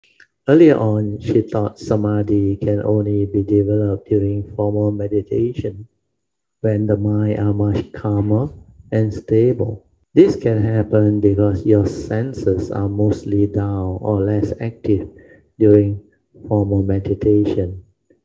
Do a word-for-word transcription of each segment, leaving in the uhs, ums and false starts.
Earlier on, she thought samadhi can only be developed during formal meditation, when the mind are much calmer and stable. This can happen because your senses are mostly down or less active during formal meditation.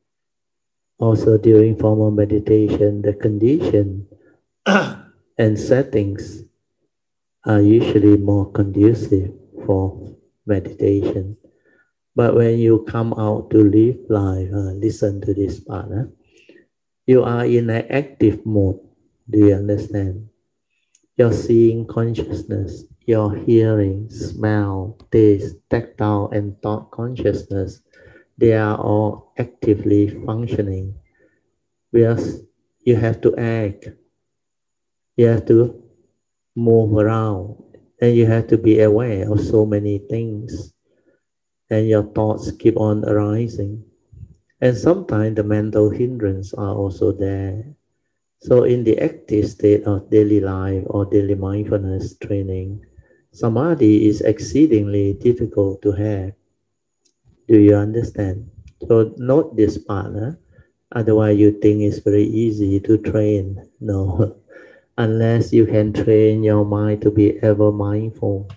Also, during formal meditation, the condition and settings are usually more conducive for meditation. But when you come out to live life, uh, listen to this part, huh? You are in an active mode. Do you understand? Your seeing consciousness, your hearing, smell, taste, tactile, and thought consciousness, they are all actively functioning. Whereas you have to act, you have to move around, and you have to be aware of so many things, and your thoughts keep on arising. And sometimes the mental hindrance are also there. So in the active state of daily life or daily mindfulness training, samadhi is exceedingly difficult to have. Do you understand? So note this part, huh? Otherwise you think it's very easy to train. No, unless you can train your mind to be ever mindful,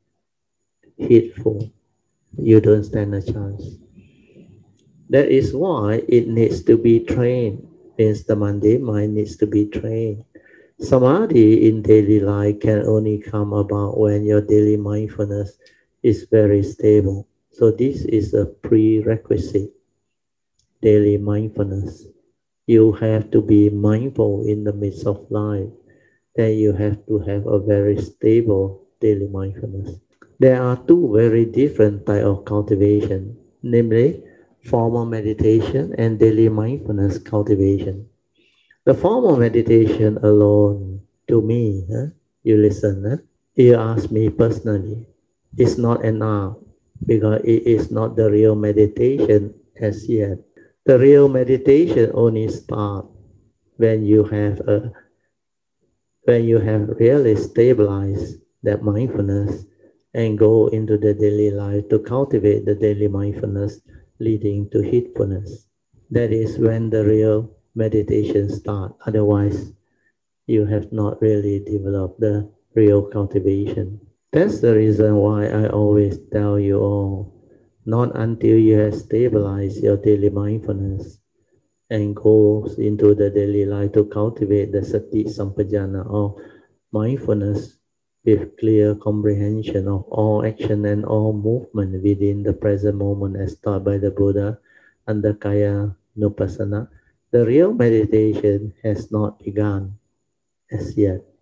heedful, you don't stand a chance. That is why it needs to be trained. Means the mundane mind needs to be trained. Samadhi in daily life can only come about when your daily mindfulness is very stable. So this is a prerequisite, daily mindfulness. You have to be mindful in the midst of life. Then you have to have a very stable daily mindfulness. There are two very different types of cultivation, namely formal meditation and daily mindfulness cultivation. The formal meditation alone, to me, huh? You listen, huh? You ask me personally, it's not enough because it is not the real meditation as yet. The real meditation only starts when you have a when you have really stabilized that mindfulness and go into the daily life to cultivate the daily mindfulness leading to heedfulness. That is when the real meditation starts. Otherwise, you have not really developed the real cultivation. That's the reason why I always tell you all, not until you have stabilized your daily mindfulness and goes into the daily life to cultivate the sati sampajana or mindfulness with clear comprehension of all action and all movement within the present moment as taught by the Buddha under Kaya Nupassana. The real meditation has not begun as yet.